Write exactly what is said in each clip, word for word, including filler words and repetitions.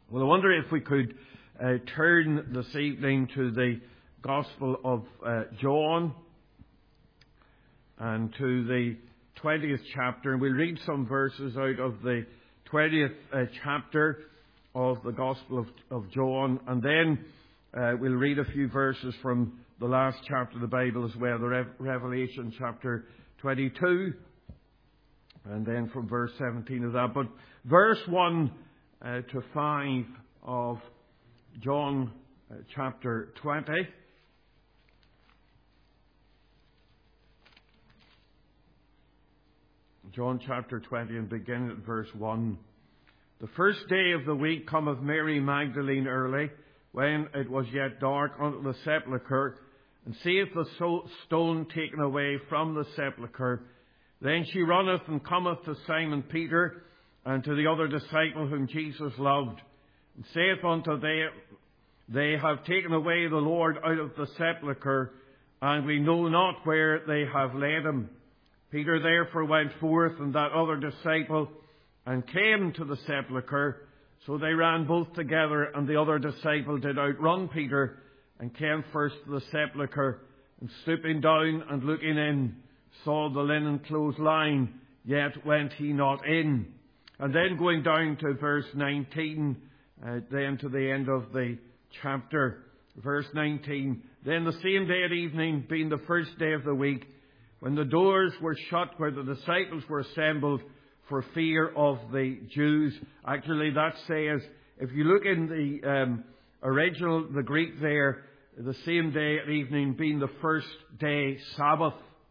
Well, I wonder if we could uh, turn this evening to the Gospel of uh, John and to the twentieth chapter. And we'll read some verses out of the twentieth uh, chapter of the Gospel of, of John. And then uh, we'll read a few verses from the last chapter of the Bible as well, the Re- Revelation chapter twenty-two. And then from verse seventeen of that. But verse one uh, to five of John uh, chapter twenty. John chapter twenty, and begin at verse one. The first day of the week cometh Mary Magdalene early, when it was yet dark, unto the sepulchre, and seeth the so- stone taken away from the sepulchre. Then she runneth and cometh to Simon Peter, and to the other disciple whom Jesus loved, and saith unto them, They have taken away the Lord out of the sepulchre, and we know not where they have laid him. Peter therefore went forth, and that other disciple, and came to the sepulchre. So they ran both together, and the other disciple did outrun Peter, and came first to the sepulchre, and stooping down and looking in, saw the linen clothes lying, yet went he not in. And then going down to verse nineteen, uh, then to the end of the chapter, verse nineteen. Then the same day at evening, being the first day of the week, when the doors were shut where the disciples were assembled for fear of the Jews. Actually, that says, if you look in the um, original, the Greek there, the same day at evening being the first day Sabbath.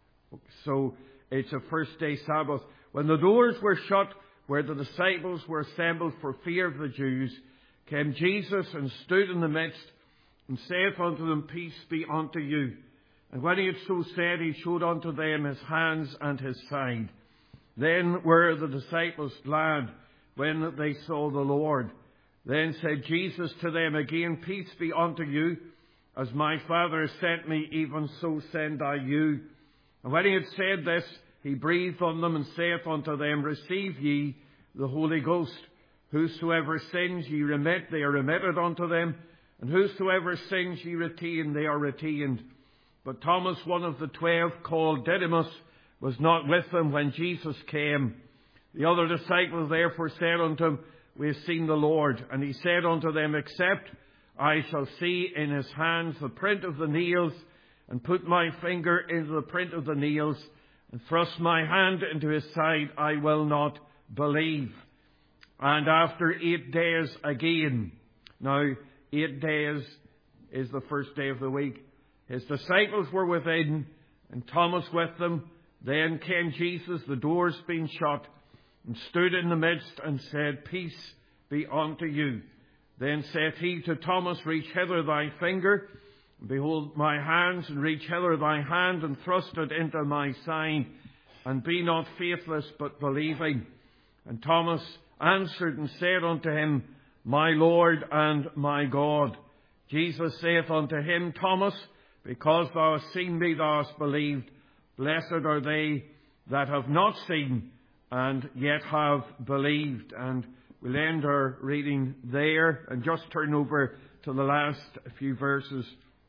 So it's a first day Sabbath. When the doors were shut where the disciples were assembled for fear of the Jews, came Jesus and stood in the midst, and saith unto them, Peace be unto you. And when he had so said, he showed unto them his hands and his side. Then were the disciples glad when they saw the Lord. Then said Jesus to them again, Peace be unto you. As my Father has sent me, even so send I you. And when he had said this, he breathed on them, and saith unto them, Receive ye the Holy Ghost. Whosoever sins ye remit, they are remitted unto them. And whosoever sins ye retain, they are retained. But Thomas, one of the twelve, called Didymus, was not with them when Jesus came. The other disciples therefore said unto him, We have seen the Lord. And he said unto them, Except I shall see in his hands the print of the nails, and put my finger into the print of the nails, and thrust my hand into his side, I will not believe. And after eight days again, now eight days is the first day of the week, his disciples were within, and Thomas with them. Then came Jesus, the doors being shut, and stood in the midst, and said, Peace be unto you. Then saith he to Thomas, Reach hither thy finger, and behold my hands, and reach hither thy hand, and thrust it into my side, and be not faithless, but believing. And Thomas answered and said unto him, My Lord and my God. Jesus saith unto him, Thomas, because thou hast seen me, thou hast believed. Blessed are they that have not seen, and yet have believed. And we'll end our reading there, and just turn over to the last few verses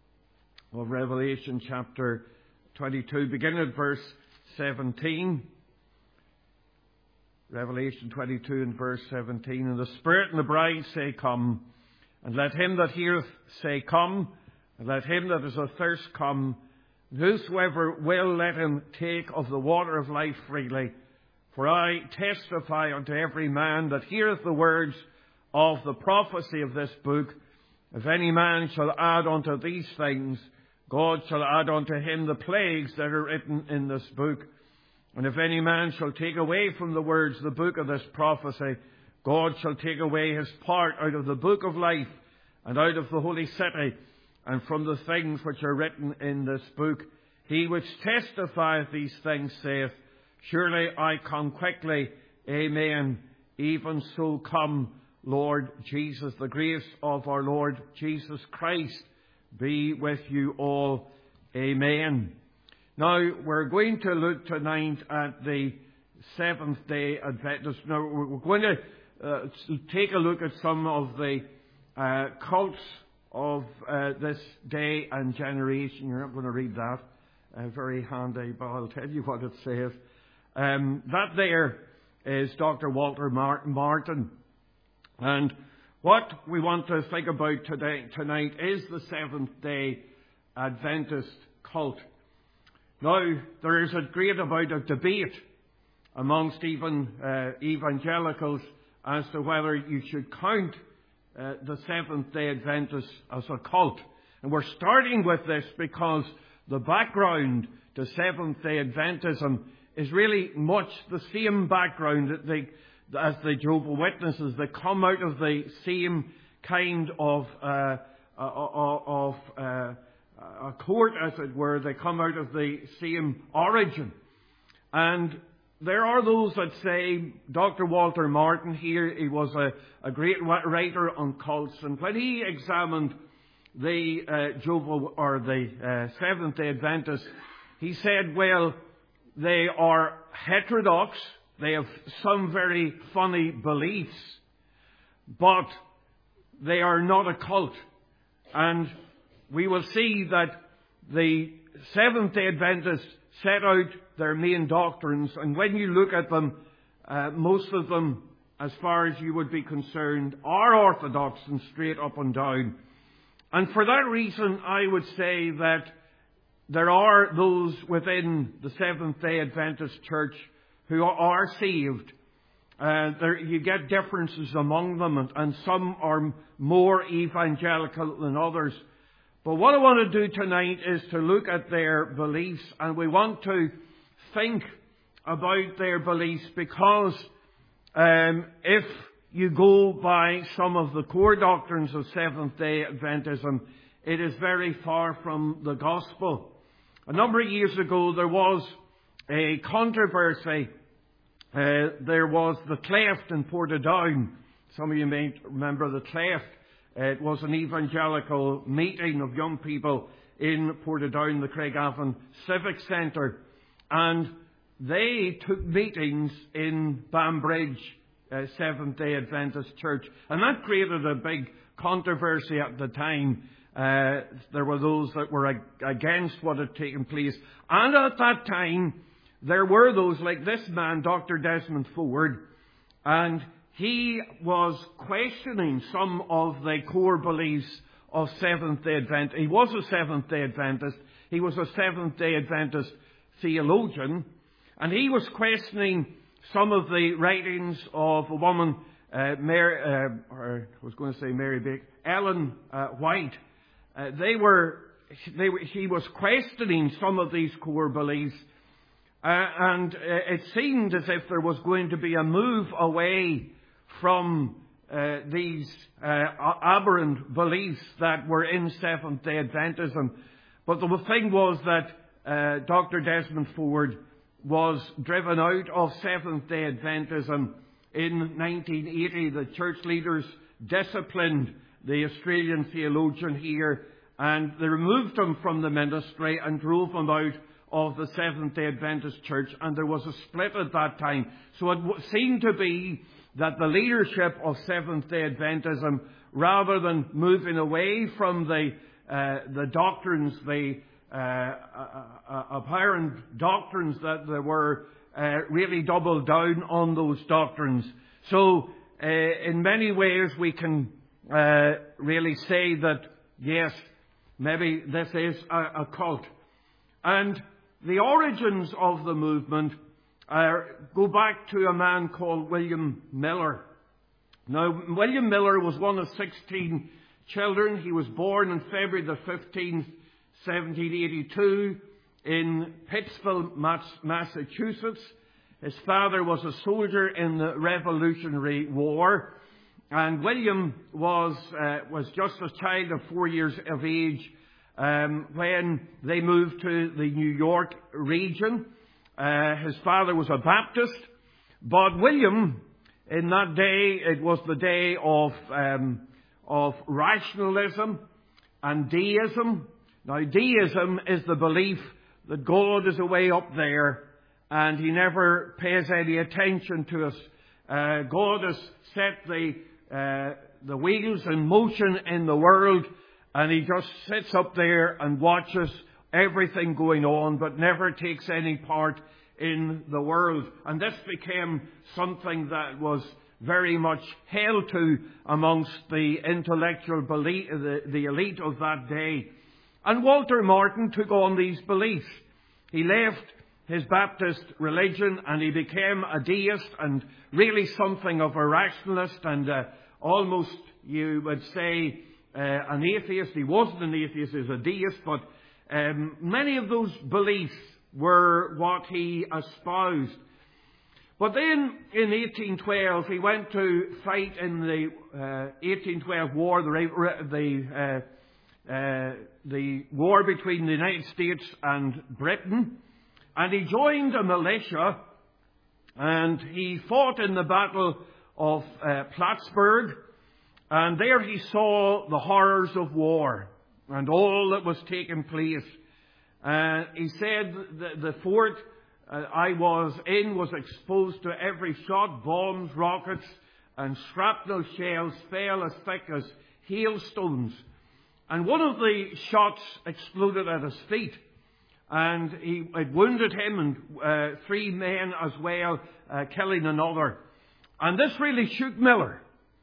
of Revelation chapter twenty-two, beginning at verse seventeen. Revelation twenty-two and verse seventeen. And the Spirit and the bride say, Come. And let him that heareth say, Come. And let him that is athirst come. And whosoever will, let him take of the water of life freely. For I testify unto every man that heareth the words of the prophecy of this book, if any man shall add unto these things, God shall add unto him the plagues that are written in this book. And if any man shall take away from the words the book of this prophecy, God shall take away his part out of the book of life, and out of the holy city, and from the things which are written in this book. He which testifieth these things saith, Surely I come quickly. Amen. Even so come, Lord Jesus. The grace of our Lord Jesus Christ be with you all. Amen. Now, we're going to look tonight at the seventh day Adventist. Now, we're going to uh, take a look at some of the uh, cults of uh, this day and generation. You're not going to read that. Uh, very handy, but I'll tell you what it says. Um, that there is Doctor Walter Martin. And what we want to think about today, tonight is the Seventh-day Adventist cult. Now, there is a great amount of debate amongst even uh, evangelicals as to whether you should count uh, the Seventh-day Adventists as a cult. And we're starting with this because the background to Seventh-day Adventism is really much the same background that they, as the Jehovah's Witnesses. They come out of the same kind of uh, uh, of uh, a court, as it were. They come out of the same origin. And there are those that say Doctor Walter Martin here, he was a, a great writer on cults, and when he examined the uh, Jehovah or the uh, Seventh-day Adventists, he said, well, they are heterodox, they have some very funny beliefs, but they are not a cult. And we will see that the Seventh-day Adventists set out their main doctrines, and when you look at them, uh, most of them, as far as you would be concerned, are orthodox and straight up and down. And for that reason, I would say that there are those within the Seventh-day Adventist Church who are saved. Uh, there, you get differences among them, and, and some are more evangelical than others. But what I want to do tonight is to look at their beliefs, and we want to think about their beliefs because um, if you go by some of the core doctrines of Seventh-day Adventism, it is very far from the gospel. A number of years ago, there was a controversy. Uh, there was the Cleft in Portadown. Some of you may remember the Cleft. It was an evangelical meeting of young people in Portadown, the Craigavon Civic Centre. And they took meetings in Banbridge uh, Seventh-day Adventist Church. And that created a big controversy at the time. Uh, there were those that were ag- against what had taken place. And at that time, there were those like this man, Doctor Desmond Ford, and he was questioning some of the core beliefs of Seventh-day Adventist. He was a Seventh-day Adventist. He was a Seventh-day Adventist theologian. And he was questioning some of the writings of a woman, uh, Mary, uh, or I was going to say Mary Baker, Ellen uh, White. Uh, they were, they were, he was questioning some of these core beliefs. Uh, and uh, it seemed as if there was going to be a move away from uh, these uh, aberrant beliefs that were in Seventh-day Adventism. But the thing was that uh, Doctor Desmond Ford was driven out of Seventh-day Adventism in nineteen eighty. The church leaders disciplined the Australian theologian here, and they removed him from the ministry and drove him out of the Seventh-day Adventist Church, and there was a split at that time. So it seemed to be that the leadership of Seventh-day Adventism, rather than moving away from the uh, the doctrines, the uh, uh, uh, apparent doctrines that there were, uh, really doubled down on those doctrines. So uh, in many ways we can uh, really say that, yes, maybe this is a, a cult. And the origins of the movement uh, go back to a man called William Miller. Now, William Miller was one of sixteen children. He was born on February the fifteenth, seventeen eighty-two in Pittsville, Massachusetts. His father was a soldier in the Revolutionary War. And William was, uh, was just a child of four years of age Um, when they moved to the New York region. Uh, his father was a Baptist, but William, in that day, it was the day of um, of rationalism and deism. Now, deism is the belief that God is away up there and He never pays any attention to us Uh, God has set the, uh, the wheels in motion in the world, and he just sits up there and watches everything going on, but never takes any part in the world. And this became something that was very much held to amongst the intellectual belief, the, the elite of that day. And Walter Martin took on these beliefs. He left his Baptist religion and he became a deist, and really something of a rationalist, and uh, almost, you would say, uh, an atheist. He wasn't an atheist, he was a deist, but um, many of those beliefs were what he espoused. But then in eighteen twelve he went to fight in the uh, eighteen twelve war, the, the, uh, uh, the war between the United States and Britain. And he joined a militia, and he fought in the Battle of uh, Plattsburgh. And there he saw the horrors of war and all that was taking place. Uh, he said the, the fort uh, I was in was exposed to every shot. Bombs, rockets, and shrapnel shells fell as thick as hailstones. And one of the shots exploded at his feet, and he, it wounded him and uh, three men as well, uh, killing another. And this really shook Miller.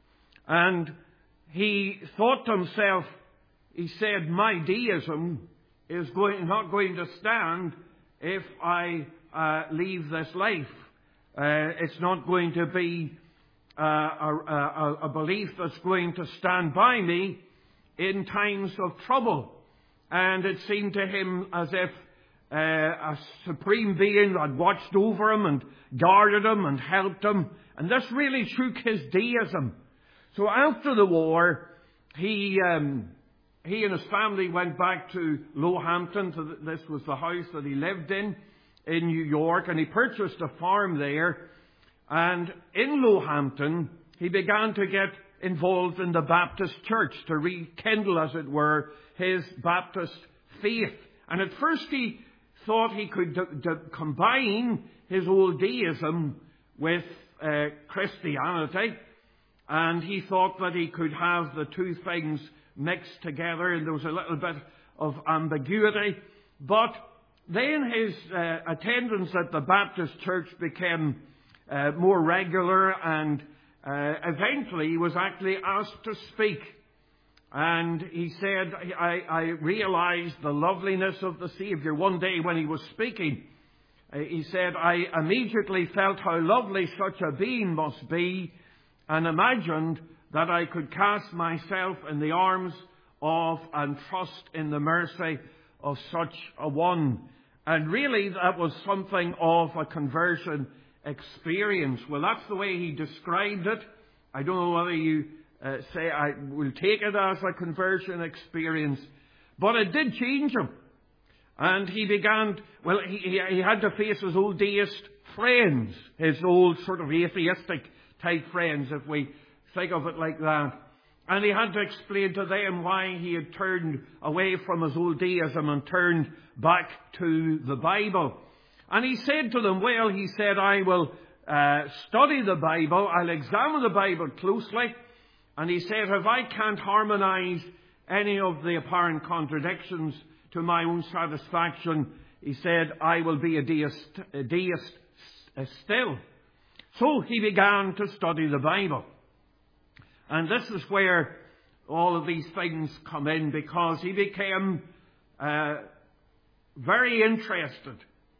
And he thought to himself, he said, my deism is going, not going to stand if I uh, leave this life. Uh, it's not going to be uh, a, a, a belief that's going to stand by me in times of trouble. And it seemed to him as if uh, a supreme being had watched over him and guarded him and helped him. And this really shook his deism. So after the war, he um, he and his family went back to Lowhampton. So this was the house that he lived in, in New York. And he purchased a farm there. And in Lowhampton, he began to get involved in the Baptist church to rekindle, as it were, his Baptist faith. And at first he thought he could d- d- combine his old deism with uh, Christianity. And he thought that he could have the two things mixed together, and there was a little bit of ambiguity. But then his uh, attendance at the Baptist church became uh, more regular, and uh, eventually he was actually asked to speak. And he said, I, I realized the loveliness of the Saviour. One day when he was speaking, uh, he said, I immediately felt how lovely such a being must be, and imagined that I could cast myself in the arms of and trust in the mercy of such a one. And really that was something of a conversion experience. Well, that's the way he described it. I don't know whether you uh, say I will take it as a conversion experience, but it did change him. And he began, well, he, he, he had to face his old deist friends, his old sort of atheistic type friends, if we think of it like that. And he had to explain to them why he had turned away from his old deism and turned back to the Bible. And he said to them, well, he said, I will uh, study the Bible, I'll examine the Bible closely. And he said, if I can't harmonize any of the apparent contradictions to my own satisfaction, he said, I will be a deist, a deist still. So he began to study the Bible. And this is where all of these things come in, because he became uh, very interested,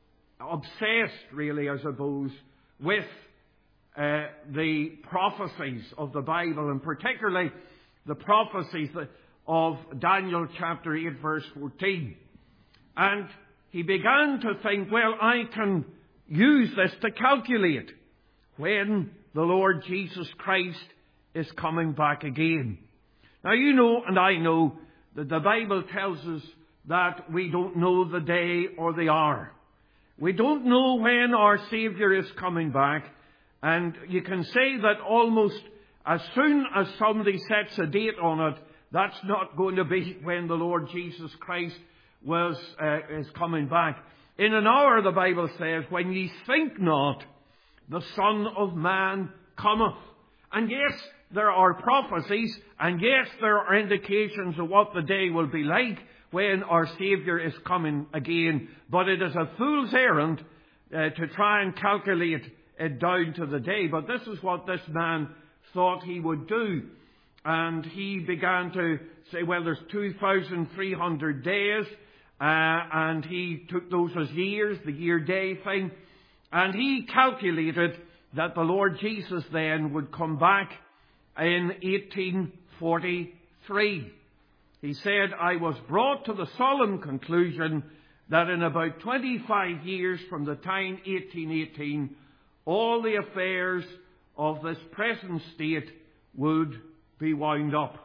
obsessed really, I suppose, with uh, the prophecies of the Bible, and particularly the prophecies of Daniel chapter eight verse fourteen. And he began to think, well, I can use this to calculate when the Lord Jesus Christ is coming back again. Now you know and I know that the Bible tells us that we don't know the day or the hour. We don't know when our Saviour is coming back. And you can say that almost as soon as somebody sets a date on it, that's not going to be when the Lord Jesus Christ was uh, is coming back. In an hour, the Bible says, when ye think not, the Son of Man cometh. And yes, there are prophecies, and yes, there are indications of what the day will be like when our Saviour is coming again. But it is a fool's errand uh, to try and calculate it down to the day. But this is what this man thought he would do. And he began to say, well, there's two thousand three hundred days, uh, and he took those as years, the year-day thing. And he calculated that the Lord Jesus then would come back in eighteen forty-three. He said, I was brought to the solemn conclusion that in about twenty-five years from the time eighteen eighteen, all the affairs of this present state would be wound up.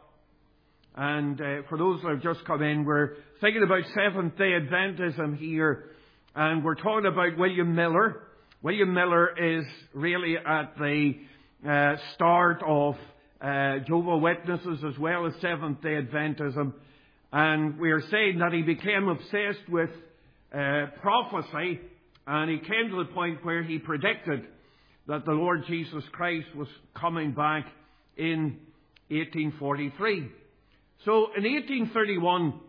And uh, for those that have just come in, we're thinking about Seventh-day Adventism here, and we're talking about William Miller. William Miller is really at the uh, start of uh, Jehovah's Witnesses as well as Seventh-day Adventism. And we are saying that he became obsessed with uh, prophecy, and he came to the point where he predicted that the Lord Jesus Christ was coming back in eighteen forty-three. So in eighteen thirty-one,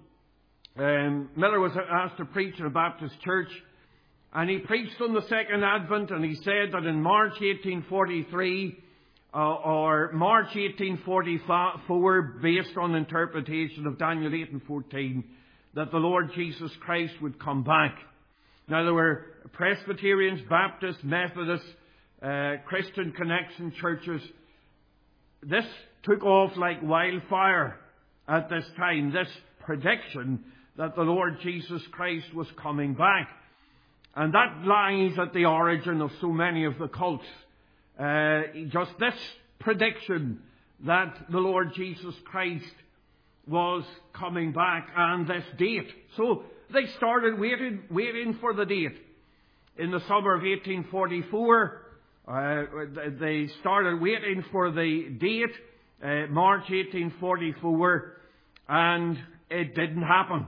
um, Miller was asked to preach in a Baptist church, and he preached on the Second Advent, and he said that in March eighteen forty-three, uh, or March eighteen forty-four, based on interpretation of Daniel eight and fourteen, that the Lord Jesus Christ would come back. Now there were Presbyterians, Baptists, Methodists, uh, Christian Connection churches. This took off like wildfire at this time, this prediction that the Lord Jesus Christ was coming back. And that lies at the origin of so many of the cults. Uh, just this prediction that the Lord Jesus Christ was coming back and this date. So they started waiting, waiting for the date. In the summer of eighteen forty-four, uh, they started waiting for the date, uh, March eighteen forty-four, and it didn't happen.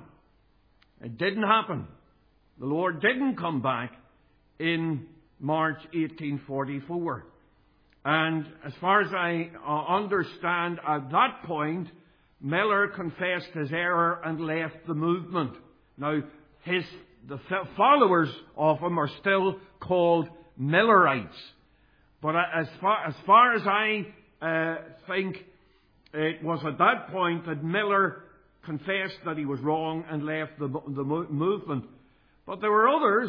It didn't happen. The Lord didn't come back in March eighteen forty-four. And as far as I uh, understand, at that point, Miller confessed his error and left the movement. Now, his the followers of him are still called Millerites. But as far as, far as I uh, think, it was at that point that Miller confessed that he was wrong and left the, the movement. But there were others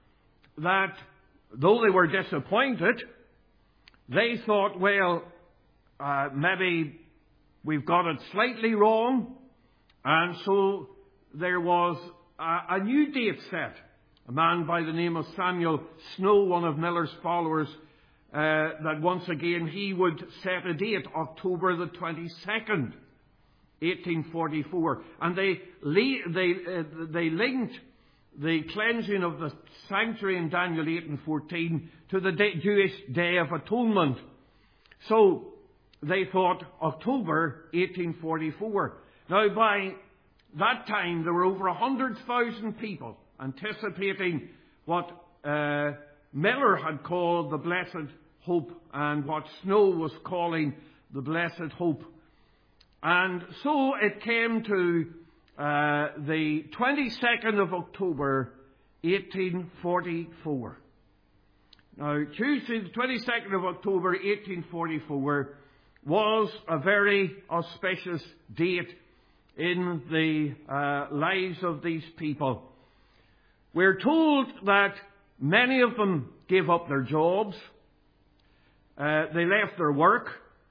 that, though they were disappointed, they thought, well, uh, maybe we've got it slightly wrong. And so there was a, a new date set. A man by the name of Samuel Snow, one of Miller's followers, uh, that once again he would set a date, October the twenty-second, eighteen forty-four. And they, they, uh, they linked the cleansing of the sanctuary in Daniel eight and fourteen to the day, Jewish Day of Atonement. So they thought October eighteen forty-four. Now by that time there were over a hundred thousand people anticipating what uh, Miller had called the Blessed Hope and what Snow was calling the Blessed Hope. And so it came to Uh, the twenty-second of October, eighteen forty-four. Now, Tuesday, the twenty-second of October, eighteen forty-four, was a very auspicious date in the uh, lives of these people. We're told that many of them gave up their jobs. Uh, they left their work.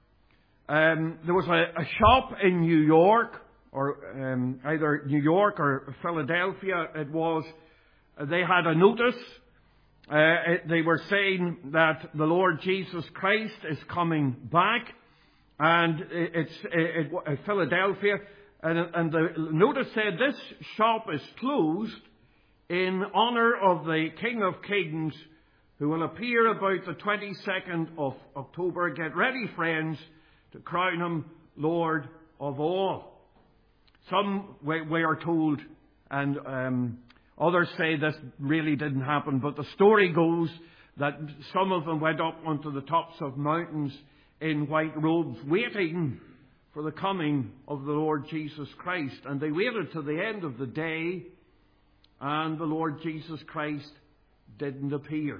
Um, there was a, a shop in New York, or um, either New York or Philadelphia it was. They had a notice. Uh, it, they were saying that the Lord Jesus Christ is coming back. And it, it's it, it, Philadelphia. And, and the notice said, this shop is closed in honour of the King of Kings, who will appear about the twenty-second of October. Get ready, friends, to crown him Lord of all. Some, we, we are told, and um, others say this really didn't happen, but the story goes that some of them went up onto the tops of mountains in white robes, waiting for the coming of the Lord Jesus Christ. And they waited to the end of the day, and the Lord Jesus Christ didn't appear.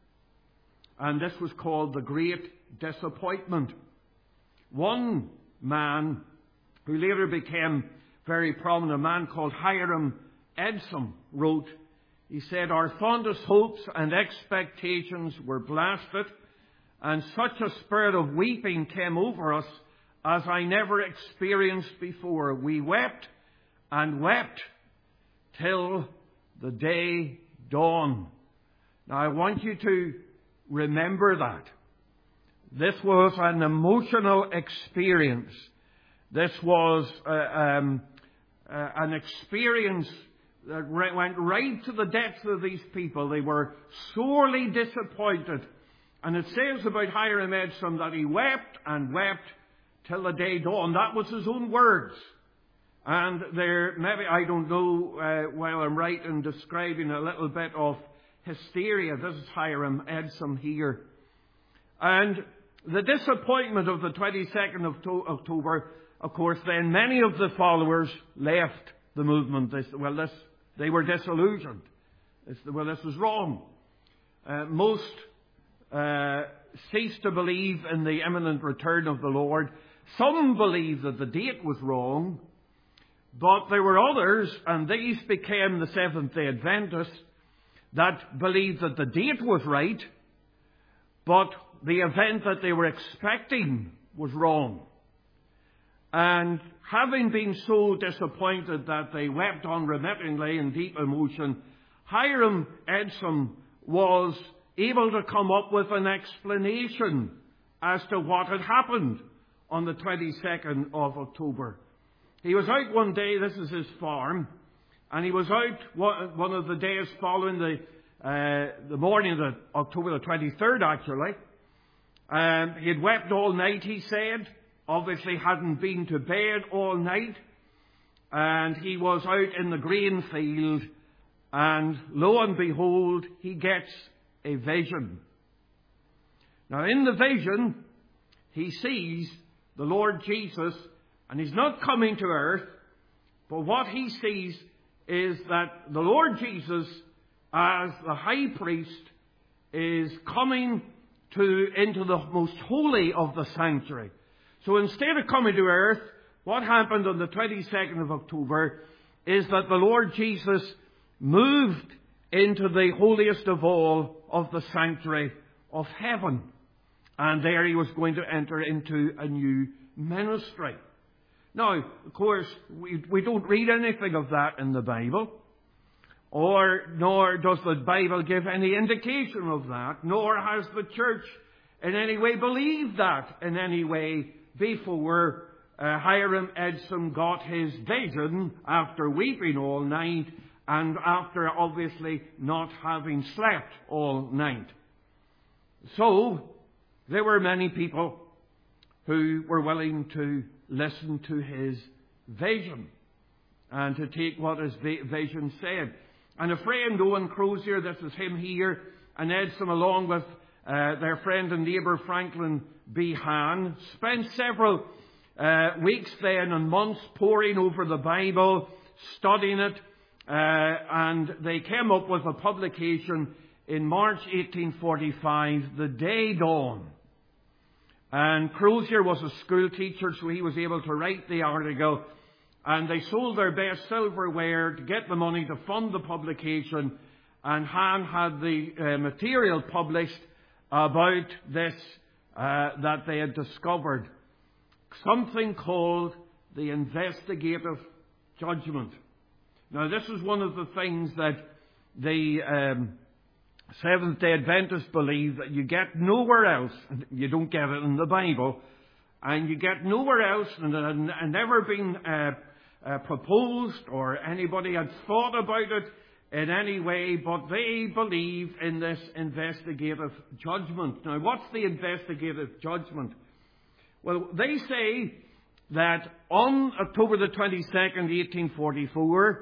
And this was called the Great Disappointment. One man, who later became very prominent, a man called Hiram Edson, wrote, he said, "Our fondest hopes and expectations were blasted, and such a spirit of weeping came over us as I never experienced before. We wept and wept till the day dawned." Now I want you to remember that. This was an emotional experience. This was uh, um, uh, an experience that went right to the depths of these people. They were sorely disappointed. And it says about Hiram Edson that he wept and wept till the day dawned. That was his own words. And there, maybe, I don't know uh, while I'm right in describing a little bit of hysteria. This is Hiram Edson here. And the disappointment of the twenty-second of October, of course, then many of the followers left the movement. They said, well, this, they were disillusioned. They said, well, this was wrong. Uh, most uh, ceased to believe in the imminent return of the Lord. Some believed that the date was wrong. But there were others, and these became the Seventh-day Adventists, that believed that the date was right, but the event that they were expecting was wrong. And having been so disappointed that they wept unremittingly in deep emotion, Hiram Edson was able to come up with an explanation as to what had happened on the twenty-second of October. He was out one day, this is his farm, and he was out one of the days following the uh, the morning of the October the twenty-third, actually. Um, he had wept all night, he said. Obviously hadn't been to bed all night. And he was out in the grain field, and lo and behold, he gets a vision. Now in the vision, he sees the Lord Jesus. And he's not coming to earth, but what he sees is that the Lord Jesus, as the high priest, is coming to into the most holy of the sanctuary. So instead of coming to earth, what happened on the twenty-second of October is that the Lord Jesus moved into the holiest of all of the sanctuary of heaven. And there he was going to enter into a new ministry. Now, of course, we, we don't read anything of that in the Bible, or nor does the Bible give any indication of that, nor has the church in any way believed that in any way before uh, Hiram Edson got his vision after weeping all night and after obviously not having slept all night. So, there were many people who were willing to listen to his vision and to take what his vision said. And a friend, Owen Crozier, this is him here, and Edson, along with uh, their friend and neighbour Franklin B. Hahn, spent several uh, weeks then and months poring over the Bible, studying it, uh, and they came up with a publication in March eighteen forty-five, The Day Dawn. And Crozier was a school teacher, so he was able to write the article. And they sold their best silverware to get the money to fund the publication. And Hahn had the uh, material published about this uh, that they had discovered. Something called the investigative judgment. Now, this is one of the things that the Um, Seventh-day Adventists believe that you get nowhere else. You don't get it in the Bible. And you get nowhere else, and it had never been uh, uh, proposed or anybody had thought about it in any way, but they believe in this investigative judgment. Now, what's the investigative judgment? Well, they say that on October the twenty-second, eighteen forty-four,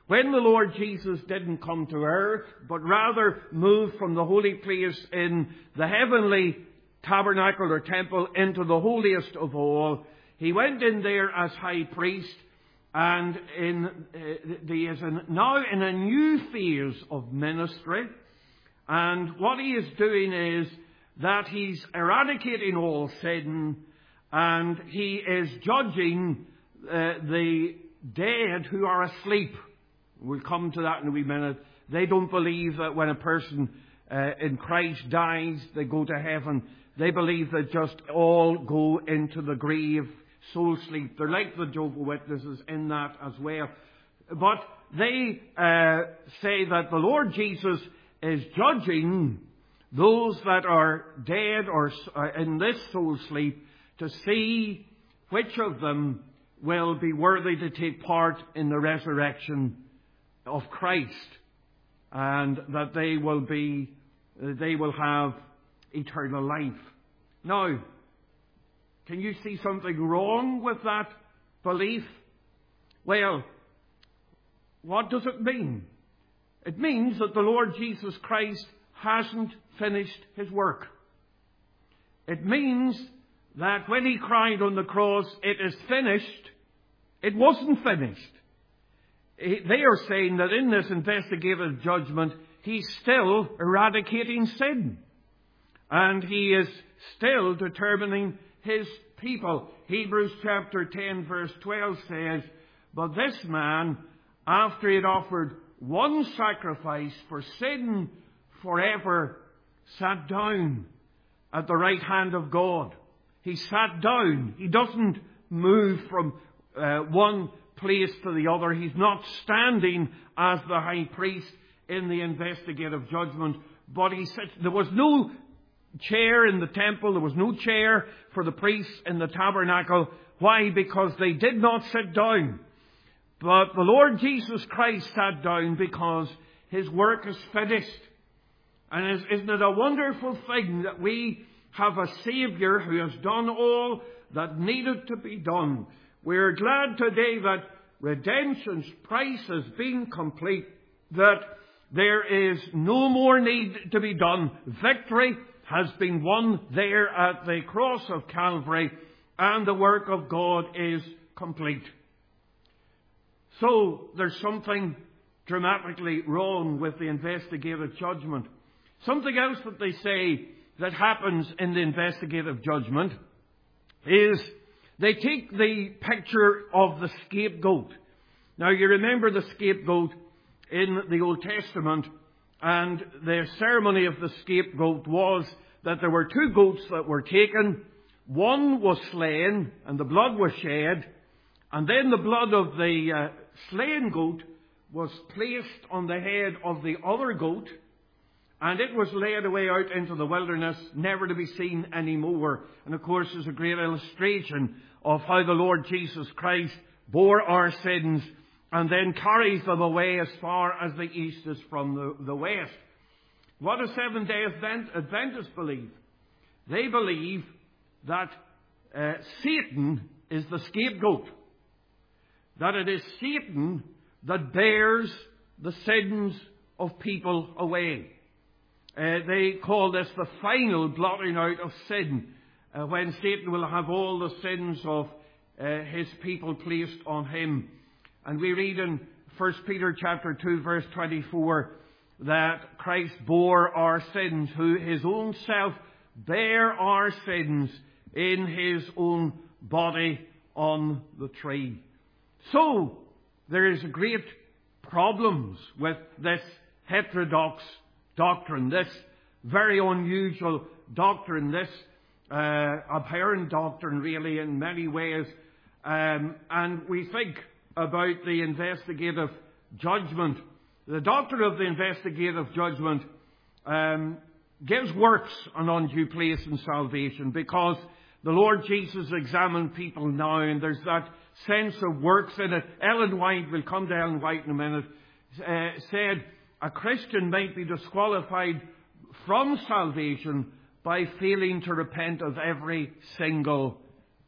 When the Lord Jesus didn't come to earth, but rather moved from the holy place in the heavenly tabernacle or temple into the holiest of all, he went in there as high priest, and in, uh, he is in, now in a new phase of ministry. And what he is doing is that he's eradicating all sin, and he is judging uh, the dead who are asleep. We'll come to that in a wee minute. They don't believe that when a person uh, in Christ dies, they go to heaven. They believe that just all go into the grave, soul sleep. They're like the Jehovah's Witnesses in that as well. But they uh, say that the Lord Jesus is judging those that are dead or in this soul sleep to see which of them will be worthy to take part in the resurrection of Christ, and that they will be, they will have eternal life. Now, can you see something wrong with that belief? Well, what does it mean? It means that the Lord Jesus Christ hasn't finished his work. It means that when he cried on the cross, "It is finished," it wasn't finished. They are saying that in this investigative judgment, he's still eradicating sin. And he is still determining his people. Hebrews chapter ten verse twelve says, "But this man, after he had offered one sacrifice for sin forever, sat down at the right hand of God." He sat down. He doesn't move from uh, one place to the other. He's not standing as the high priest in the investigative judgment, but he sits. There was no chair in the temple. There was no chair for the priests in the tabernacle. Why? Because they did not sit down. But the Lord Jesus Christ sat down because his work is finished. And isn't it a wonderful thing that we have a Saviour who has done all that needed to be done? We're glad today that redemption's price has been complete, that there is no more need to be done. Victory has been won there at the cross of Calvary, and the work of God is complete. So there's something dramatically wrong with the investigative judgment. Something else that they say that happens in the investigative judgment is they take the picture of the scapegoat. Now, you remember the scapegoat in the Old Testament, and the ceremony of the scapegoat was that there were two goats that were taken. One was slain, and the blood was shed, and then the blood of the uh, slain goat was placed on the head of the other goat, and it was led away out into the wilderness, never to be seen anymore. And of course, is a great illustration of how the Lord Jesus Christ bore our sins and then carries them away as far as the east is from the, the west. What do Seventh-day Adventists believe? They believe that uh, Satan is the scapegoat. That it is Satan that bears the sins of people away. Uh, they call this the final blotting out of sin, uh, when Satan will have all the sins of uh, his people placed on him. And we read in First Peter chapter two verse twenty-four that Christ bore our sins, who his own self bare our sins in his own body on the tree. So there is great problems with this heterodox doctrine, this very unusual doctrine, this uh, abhorrent doctrine really in many ways. Um, and we think about the investigative judgment. The doctrine of the investigative judgment um, gives works an undue place in salvation, because the Lord Jesus examined people now, and there's that sense of works in it. Ellen White, we'll come to Ellen White in a minute, uh, said a Christian might be disqualified from salvation by failing to repent of every single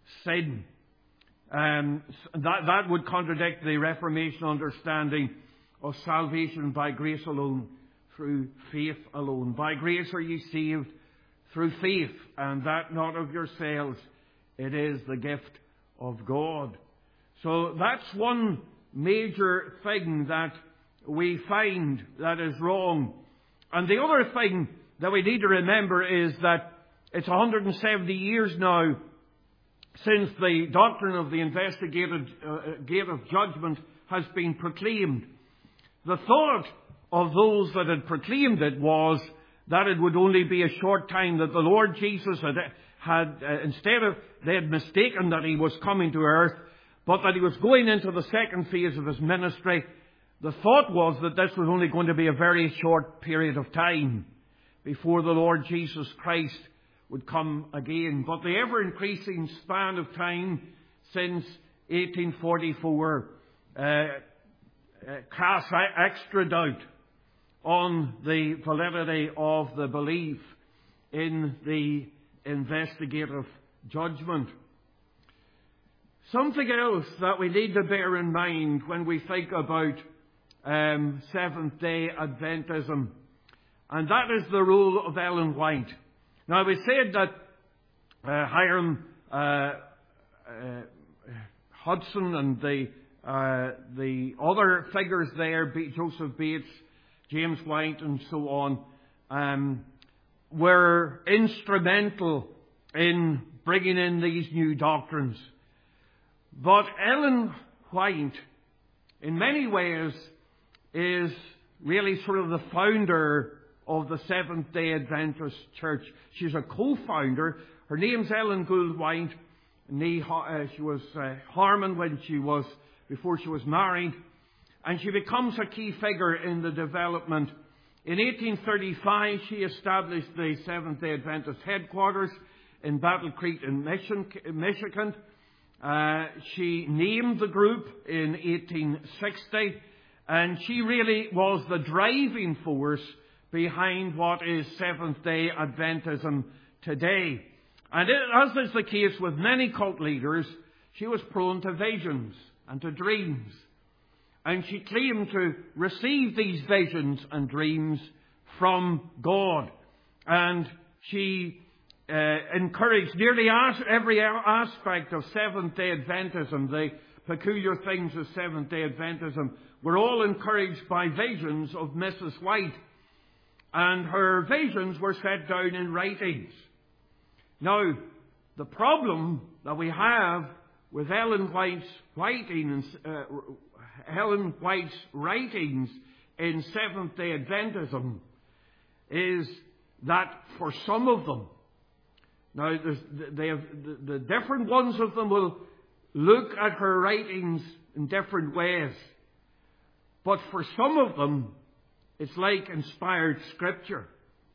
sin. Um, that, that would contradict the Reformation understanding of salvation by grace alone, through faith alone. By grace are ye saved through faith, and that not of yourselves. It is the gift of God. So that's one major thing that we find that is wrong. And the other thing that we need to remember is that it's one hundred seventy years now since the doctrine of the investigative uh, gate of judgment has been proclaimed. The thought of those that had proclaimed it was that it would only be a short time, that the Lord Jesus had, had uh, instead of, they had mistaken that he was coming to earth, but that he was going into the second phase of his ministry. The thought was that this was only going to be a very short period of time before the Lord Jesus Christ would come again. But the ever-increasing span of time since eighteen forty-four uh, uh, casts extra doubt on the validity of the belief in the investigative judgment. Something else that we need to bear in mind when we think about um, Seventh-day Adventism, and that is the role of Ellen White. Now, we said that uh, Hiram uh, uh, Hudson and the uh, the other figures there, Joseph Bates, James White, and so on, um, were instrumental in bringing in these new doctrines. But Ellen White, in many ways, is really sort of the founder of the Seventh-day Adventist Church. She's a co-founder. Her name's Ellen Gould White. She was uh, Harmon when she was, before she was married. And she becomes a key figure in the development. In eighteen thirty-five, she established the Seventh-day Adventist headquarters in Battle Creek in Michigan. Uh, she named the group in eighteen sixty. And she really was the driving force behind what is Seventh-day Adventism today. And it, as is the case with many cult leaders, she was prone to visions and to dreams. And she claimed to receive these visions and dreams from God. And she uh, encouraged nearly every aspect of Seventh-day Adventism. The peculiar things of Seventh-day Adventism were all encouraged by visions of Missus White. And her visions were set down in writings. Now, the problem that we have with Ellen White's writings, uh, Ellen White's writings in Seventh-day Adventism is that for some of them, now there's, they have, the, the different ones of them will look at her writings in different ways. But for some of them, it's like inspired scripture.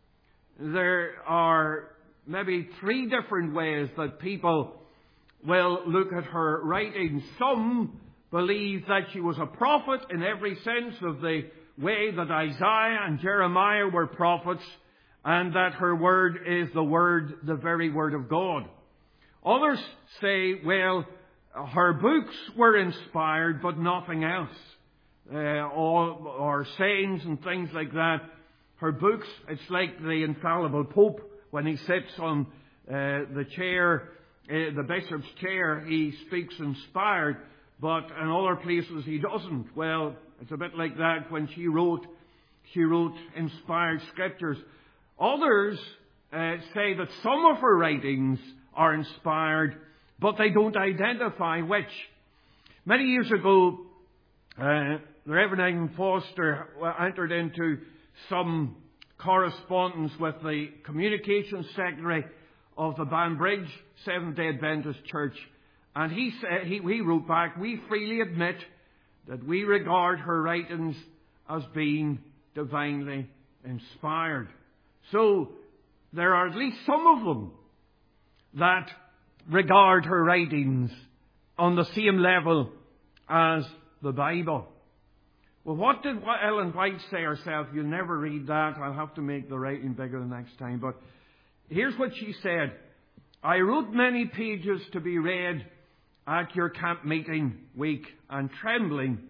There are maybe three different ways that people will look at her writings. Some believe that she was a prophet in every sense of the way that Isaiah and Jeremiah were prophets, and that her word is the word, the very word of God. Others say, well, her books were inspired, but nothing else. Uh, all, or sayings and things like that. Her books, it's like the infallible Pope when he sits on uh, the chair, uh, the bishop's chair, he speaks inspired, but in other places he doesn't. Well, it's a bit like that when she wrote, she wrote inspired scriptures. Others uh, say that some of her writings are inspired, but they don't identify which. Many years ago, uh, the Reverend Agnes Foster entered into some correspondence with the Communications Secretary of the Banbridge Seventh-day Adventist Church. And he said, he, he wrote back, "We freely admit that we regard her writings as being divinely inspired." So there are at least some of them that regard her writings on the same level as the Bible. Well, what did Ellen White say herself? You'll never read that. I'll have to make the writing bigger the next time. But here's what she said. "I wrote many pages to be read at your camp meeting week, and trembling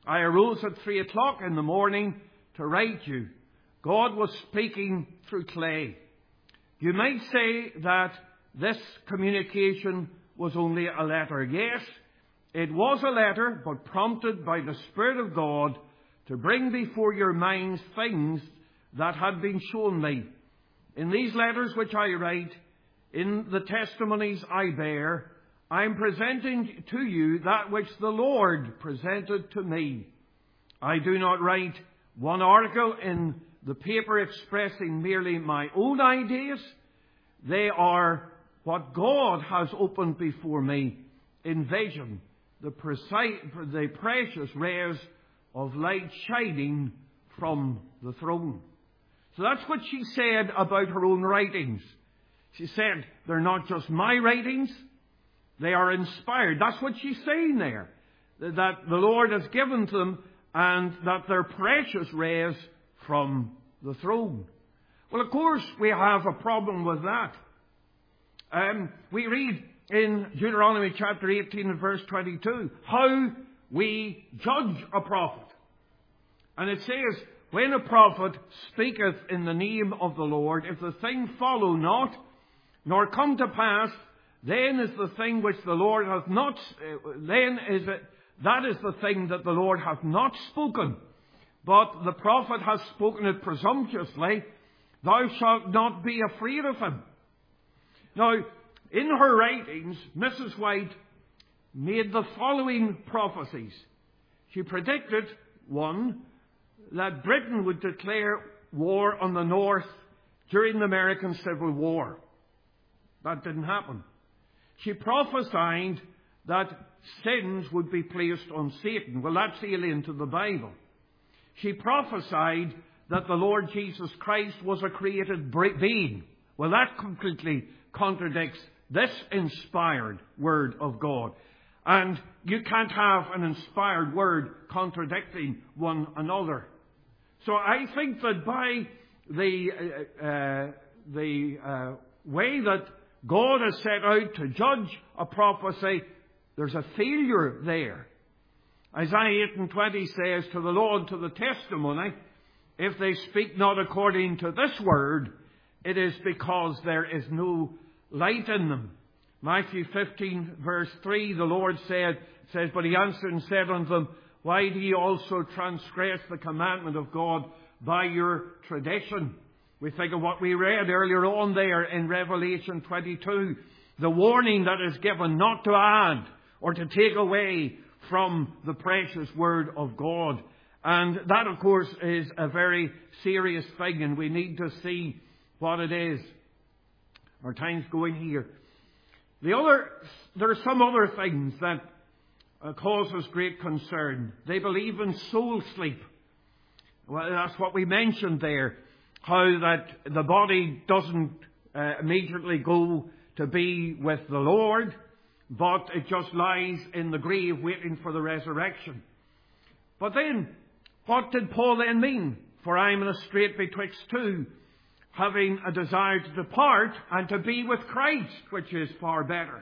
I arose at three o'clock in the morning to write you. God was speaking through clay. You might say that this communication was only a letter. Yes, it was a letter, but prompted by the Spirit of God to bring before your minds things that had been shown me. In these letters which I write, in the testimonies I bear, I am presenting to you that which the Lord presented to me. I do not write one article in the paper expressing merely my own ideas. They are what God has opened before me in vision, the, precise, the precious rays of light shining from the throne. So that's what she said about her own writings. She said, they're not just my writings, they are inspired. That's what she's saying there. That the Lord has given to them and that they're precious rays from the throne. Well, of course, we have a problem with that. Um, we read in Deuteronomy chapter eighteen and verse twenty-two how we judge a prophet. And it says, when a prophet speaketh in the name of the Lord, if the thing follow not, nor come to pass, then is the thing which the Lord hath not, uh, then is it, that is the thing that the Lord hath not spoken. But the prophet hath spoken it presumptuously. Thou shalt not be afraid of him. Now, in her writings, Missus White made the following prophecies. She predicted, one, that Britain would declare war on the North during the American Civil War. That didn't happen. She prophesied that sins would be placed on Satan. Well, that's alien to the Bible. She prophesied that the Lord Jesus Christ was a created being. Well, that completely contradicts this inspired Word of God. And you can't have an inspired Word contradicting one another. So I think that by the, uh, uh, the uh, way that God has set out to judge a prophecy, there's a failure there. Isaiah eight and twenty says, to the law and to the testimony, if they speak not according to this word, it is because there is no light in them. Matthew fifteen verse three, the Lord said, says, but he answered and said unto them, why do ye also transgress the commandment of God by your tradition? We think of what we read earlier on there in Revelation twenty-two. The warning that is given not to add or to take away from the precious Word of God. And that, of course, is a very serious thing, and we need to see what it is. Our time's going here. The other, there are some other things that uh, cause us great concern. They believe in soul sleep. Well, that's what we mentioned there. How that the body doesn't uh, immediately go to be with the Lord, but it just lies in the grave waiting for the resurrection. But then, what did Paul then mean? For I am in a strait betwixt two, having a desire to depart and to be with Christ, which is far better.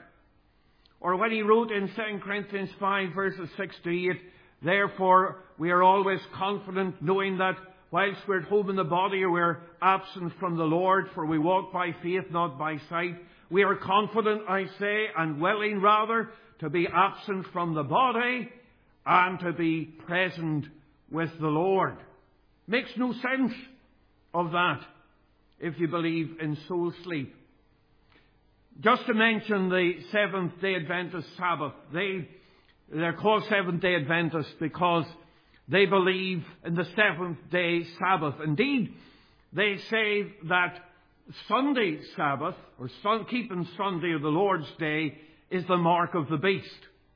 Or when he wrote in Second Corinthians five verses six to eight, therefore we are always confident, knowing that whilst we're at home in the body, we're absent from the Lord, for we walk by faith, not by sight. We are confident, I say, and willing rather, to be absent from the body and to be present with the Lord. Makes no sense of that if you believe in soul sleep. Just to mention the Seventh-day Adventist Sabbath. They, they're called Seventh-day Adventists because they believe in the seventh-day Sabbath. Indeed, they say that Sunday Sabbath, or sun, keeping Sunday or the Lord's Day, is the mark of the beast.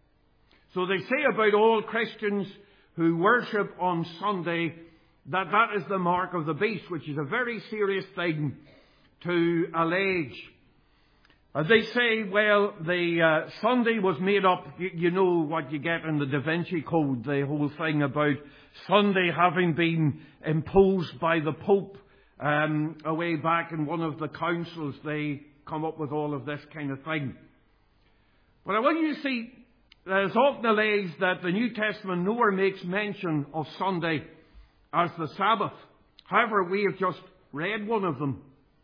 So they say about all Christians who worship on Sunday that that is the mark of the beast, which is a very serious thing to allege. Uh, they say, well, the uh, Sunday was made up, you, you know what you get in the Da Vinci Code, the whole thing about Sunday having been imposed by the Pope um, away back in one of the councils. They come up with all of this kind of thing. But I want you to see, There's often alleged that the New Testament nowhere makes mention of Sunday as the Sabbath. However, we have just read one of them.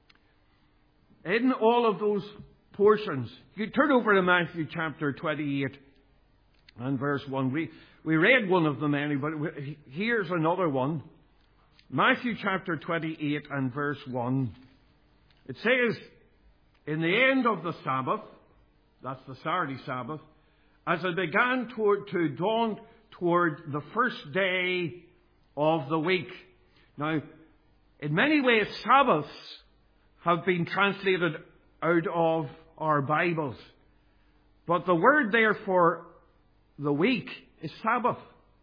In all of those portions, you turn over to Matthew chapter twenty-eight and verse one. We, we read one of them anyway, but here's another one. Matthew chapter twenty-eight and verse one. It says, in the end of the Sabbath, that's the Saturday Sabbath, as it began toward, to dawn toward the first day of the week. Now, in many ways, Sabbaths have been translated out of our Bibles. But the word there for the week is Sabbath.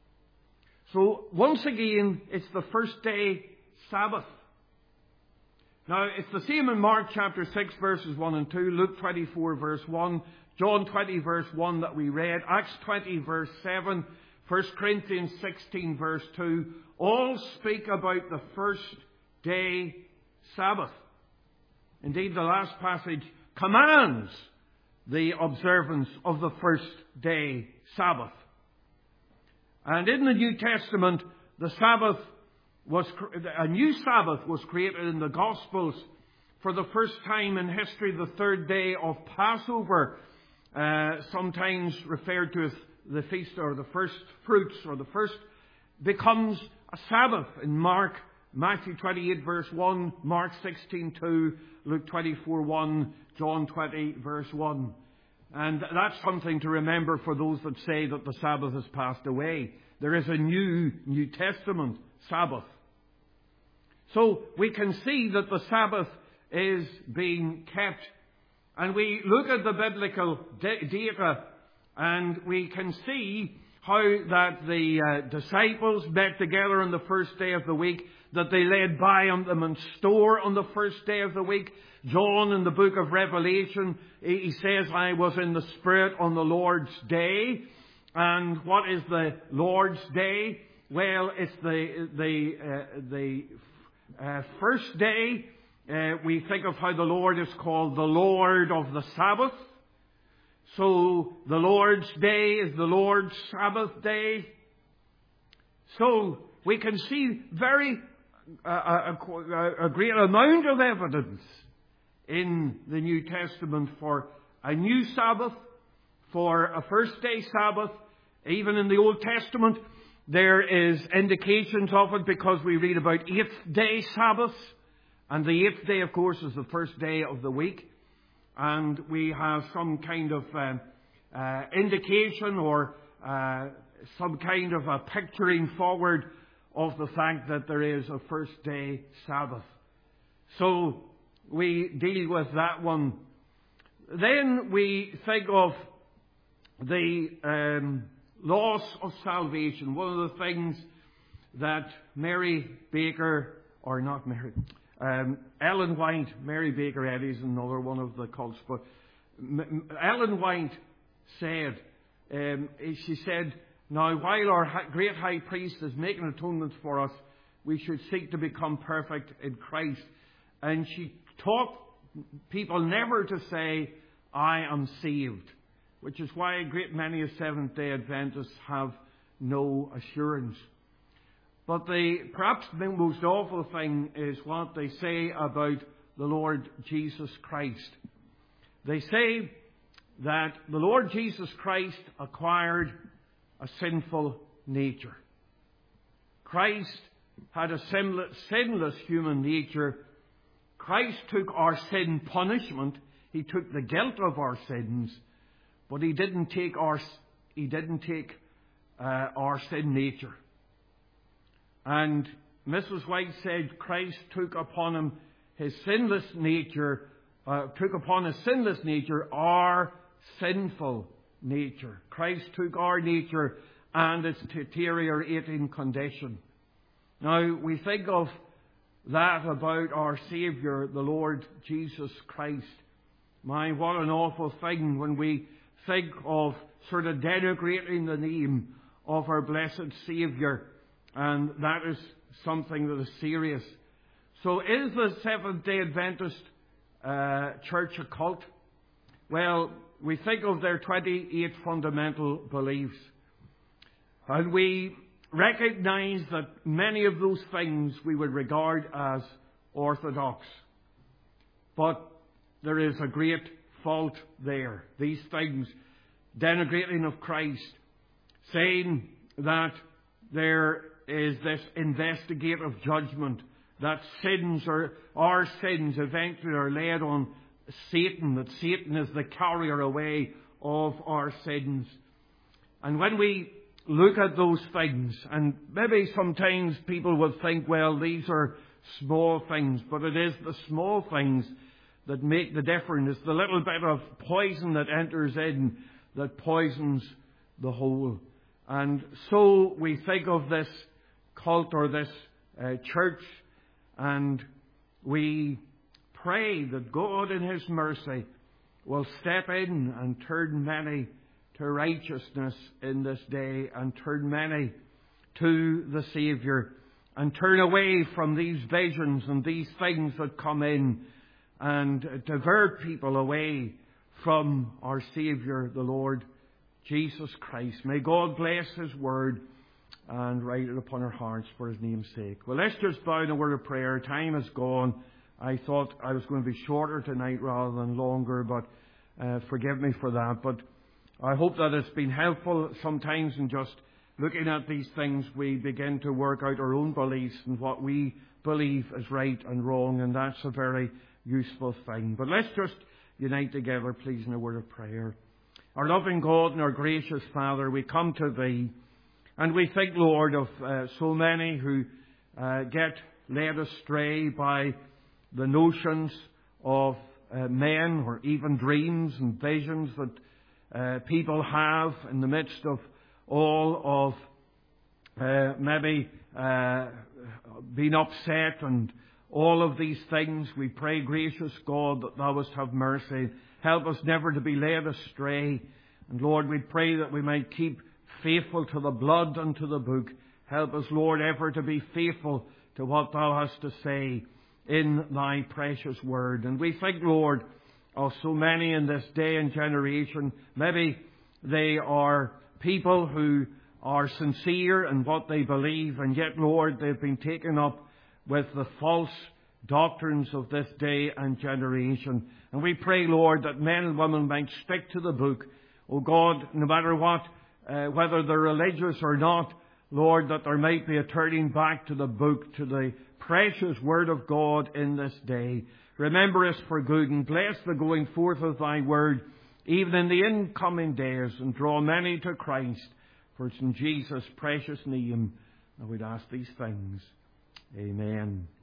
So, once again, it's the first day Sabbath. Now, it's the same in Mark chapter six, verses one and two, Luke twenty-four, verse one, John twenty, verse one that we read, Acts twenty, verse seven, First Corinthians sixteen, verse two, all speak about the first day Sabbath. Indeed, the last passage commands the observance of the first day Sabbath. And in the New Testament, the Sabbath was, a new Sabbath was created in the Gospels for the first time in history, the third day of Passover, uh, sometimes referred to as the feast or the first fruits or the first, becomes a Sabbath in Mark, Matthew twenty-eight verse one, Mark sixteen two, Luke twenty-four one, John twenty verse one. And that's something to remember for those that say that the Sabbath has passed away. There is a new New Testament Sabbath. So we can see that the Sabbath is being kept. And we look at the biblical data and we can see how that the uh, disciples met together on the first day of the week, that they laid by on them and store on the first day of the week. John in the book of Revelation, he says, I was in the Spirit on the Lord's day. And what is the Lord's day? Well, it's the the uh, the uh, first day. Uh, we think of how the Lord is called the Lord of the Sabbath. So the Lord's day is the Lord's Sabbath day. So we can see very uh, a, a, a great amount of evidence in the New Testament for a new Sabbath, for a first day Sabbath. Even in the Old Testament, there is indications of it because we read about eighth day Sabbaths. And the eighth day, of course, is the first day of the week. And we have some kind of uh, uh, indication or uh, some kind of a picturing forward of the fact that there is a first day Sabbath. So we deal with that one. Then we think of the um, loss of salvation. One of the things that Mary Baker, or not Mary, um, Ellen White, Mary Baker Eddy is another one of the cults, but M- Ellen White said, um, she said, now while our great high priest is making atonement for us, we should seek to become perfect in Christ. And she taught people never to say, I am saved, which is why a great many of Seventh-day Adventists have no assurance. But the perhaps the most awful thing is what they say about the Lord Jesus Christ. They say that the Lord Jesus Christ acquired a sinful nature. Christ had a sinless, sinless human nature. Christ took our sin punishment. He took the guilt of our sins, but he didn't take our he didn't take uh, our sin nature. And Missus White said Christ took upon him his sinless nature, uh, took upon his sinless nature our sinful nature. Christ took our nature and its deteriorating condition. Now we think of that about our Saviour, the Lord Jesus Christ. My, what an awful thing when we think of sort of denigrating the name of our blessed Saviour. And that is something that is serious. So is the Seventh-day Adventist uh, Church a cult? Well, we think of their twenty-eight fundamental beliefs. And we recognize that many of those things we would regard as orthodox. But there is a great fault there. These things, denigrating of Christ, saying that there is this investigative judgment, that sins or our sins eventually are laid on Satan, that Satan is the carrier away of our sins. And when we look at those things, and maybe sometimes people will think, well, these are small things, but it is the small things that make the difference. It's the little bit of poison that enters in that poisons the whole. And so we think of this cult or this uh, church, and we pray that God in His mercy will step in and turn many to righteousness in this day, and turn many to the Saviour, and turn away from these visions and these things that come in and divert people away from our Saviour, the Lord Jesus Christ. May God bless His Word and write it upon our hearts for His name's sake. Well, let's just bow in a word of prayer. Time is gone. I thought I was going to be shorter tonight rather than longer, but uh, forgive me for that. But I hope that it's been helpful. Sometimes in just looking at these things, we begin to work out our own beliefs and what we believe is right and wrong, and that's a very useful thing. But let's just unite together, please, in a word of prayer. Our loving God and our gracious Father, we come to Thee, and we think, Lord, of uh, so many who uh, get led astray by the notions of uh, men, or even dreams and visions that uh, people have in the midst of all of uh, maybe uh, being upset and all of these things. We pray, gracious God, that Thou wouldst have mercy. Help us never to be led astray. And Lord, we pray that we might keep faithful to the blood and to the book. Help us, Lord, ever to be faithful to what Thou hast to say in Thy precious word. And we think, Lord, of so many in this day and generation. Maybe they are people who are sincere in what they believe, and yet, Lord, they've been taken up with the false doctrines of this day and generation. And we pray, Lord, that men and women might stick to the book. Oh God, no matter what, uh, whether they're religious or not, Lord, that there might be a turning back to the book, to the precious Word of God in this day. Remember us for good, and bless the going forth of Thy Word, even in the incoming days, and draw many to Christ. For it's in Jesus' precious name that we'd ask these things. Amen.